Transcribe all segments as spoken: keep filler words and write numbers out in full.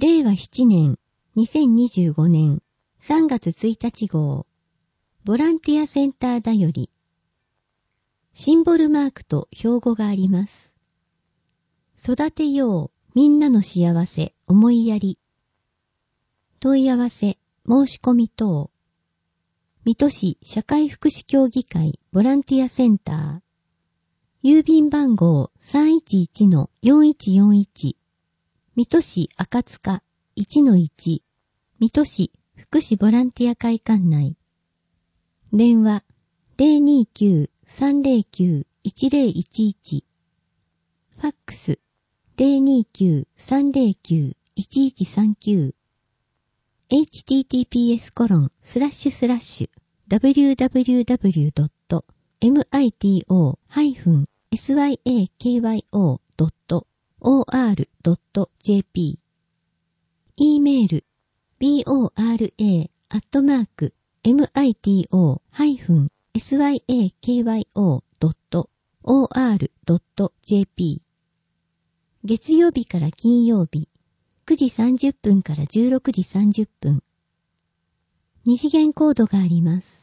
れいわななねんにせんにじゅうごねんさんがつついたち号ボランティアセンターだよりシンボルマークと標語があります。育てようみんなの幸せ思いやり問い合わせ申し込み等水戸市社会福祉協議会ボランティアセンター郵便番号 さんいちいちのよんいちよんいち 水戸市赤塚 いちのいち 水戸市福祉ボランティア会館内電話 ゼロにきゅう さんゼロきゅう いちゼロいちいち ファックス ゼロにきゅう さんゼロきゅう いちいちさんきゅう エイチティーティーピーエス コロンスラッシュスラッシュ ダブリューダブリューダブリュー ドット ミト ハイフン サクヨ ドット オーアール ドット ジェーピー e メール ボラ アットマーク ミト ハイフン サクヨ ドット オーアール ドット ジェーピー 月曜日から金曜日くじさんじゅっぷんからじゅうろくじさんじゅっぷん二次元コードがあります。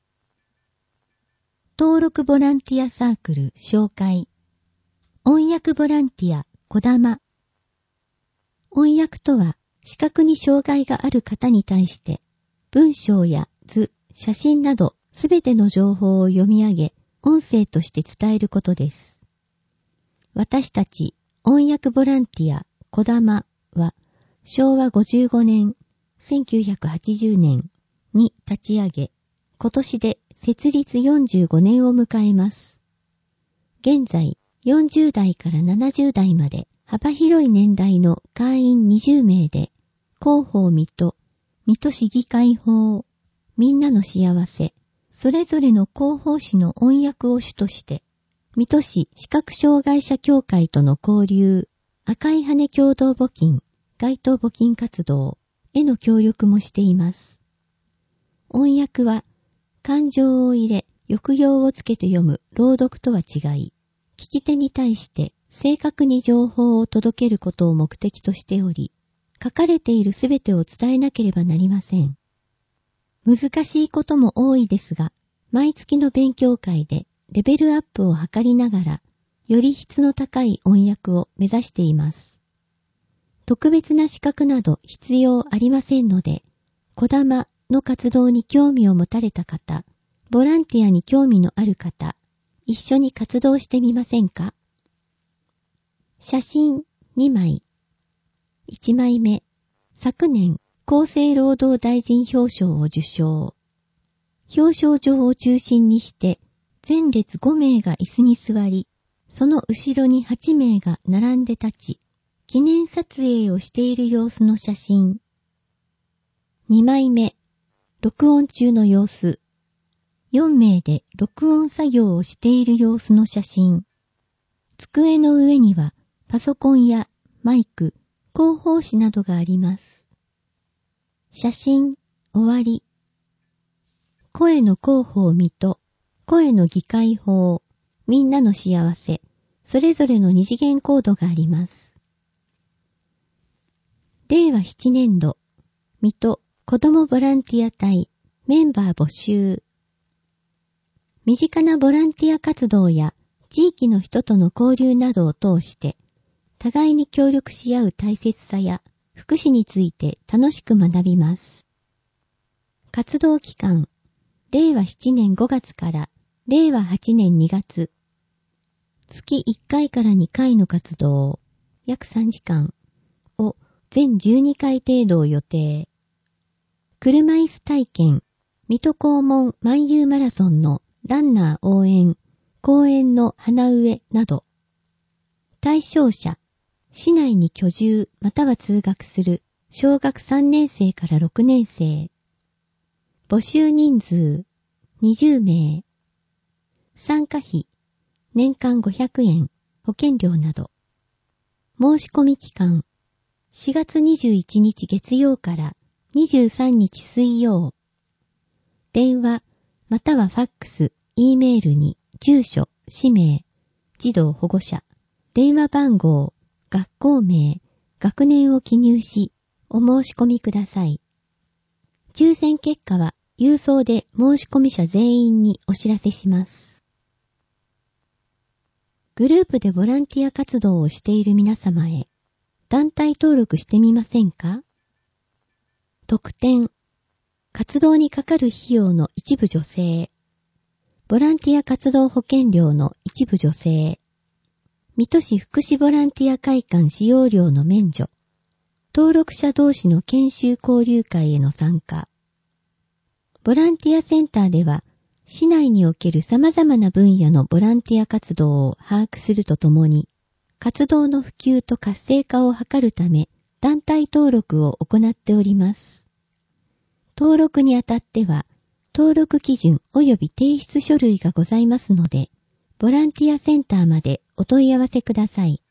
登録ボランティアサークル紹介音訳ボランティアこだま音訳とは視覚に障害がある方に対して文章や図、写真などすべての情報を読み上げ音声として伝えることです。私たち音訳ボランティアこだまはしょうわごじゅうごねんせんきゅうひゃくはちじゅうねんに立ち上げ、今年で設立よんじゅうごねんを迎えます。現在よんじゅうだいからななじゅうだいまで幅広い年代の会員にじゅうめいで広報水戸、水戸市議会法、みんなの幸せ、それぞれの広報誌の音訳を主として水戸市視覚障害者協会との交流、赤い羽共同募金、街頭募金活動への協力もしています。音訳は感情を入れ、抑揚をつけて読む朗読とは違い、聞き手に対して正確に情報を届けることを目的としており、書かれているすべてを伝えなければなりません。難しいことも多いですが、毎月の勉強会でレベルアップを図りながら、より質の高い音訳を目指しています。特別な資格など必要ありませんので、こだまの活動に興味を持たれた方、ボランティアに興味のある方、一緒に活動してみませんか？写真にまい。いちまいめ、昨年厚生労働大臣表彰を受賞。表彰状を中心にして前列ごめいが椅子に座り、その後ろにはちめいが並んで立ち、記念撮影をしている様子の写真。にまいめ、録音中の様子。よんめいで録音作業をしている様子の写真。机の上にはパソコンやマイク、広報誌などがあります。写真、終わり。声の広報水戸、声の議会法、みんなの幸せ、それぞれの二次元コードがあります。れいわななねんど、水戸子どもボランティア隊メンバー募集。身近なボランティア活動や地域の人との交流などを通して、互いに協力し合う大切さや福祉について楽しく学びます。活動期間、れいわななねんごがつかられいわはちねんにがつ。月いっかいからにかいの活動、約さんじかんを全じゅうにかい程度を予定。車椅子体験、水戸黄門万有マラソンのランナー応援、公園の花植えなど。対象者、市内に居住または通学する小学さんねんせいからろくねんせい。募集人数、にじゅうめい。参加費、年間ごひゃくえん、保険料など。申し込み期間、しがつにじゅういちにち月曜からにじゅうさんにち水曜。電話、またはファックス、E メールに住所、氏名、児童保護者、電話番号、学校名、 学年を記入し、お申し込みください。抽選結果は郵送で申し込み者全員にお知らせします。グループでボランティア活動をしている皆様へ、団体登録してみませんか？特典、活動にかかる費用の一部助成、ボランティア活動保険料の一部助成、水戸市福祉ボランティア会館使用料の免除、登録者同士の研修交流会への参加。ボランティアセンターでは、市内における様々な分野のボランティア活動を把握するとともに、活動の普及と活性化を図るため、団体登録を行っております。登録にあたっては、登録基準及び提出書類がございますので、ボランティアセンターまでお問い合わせください。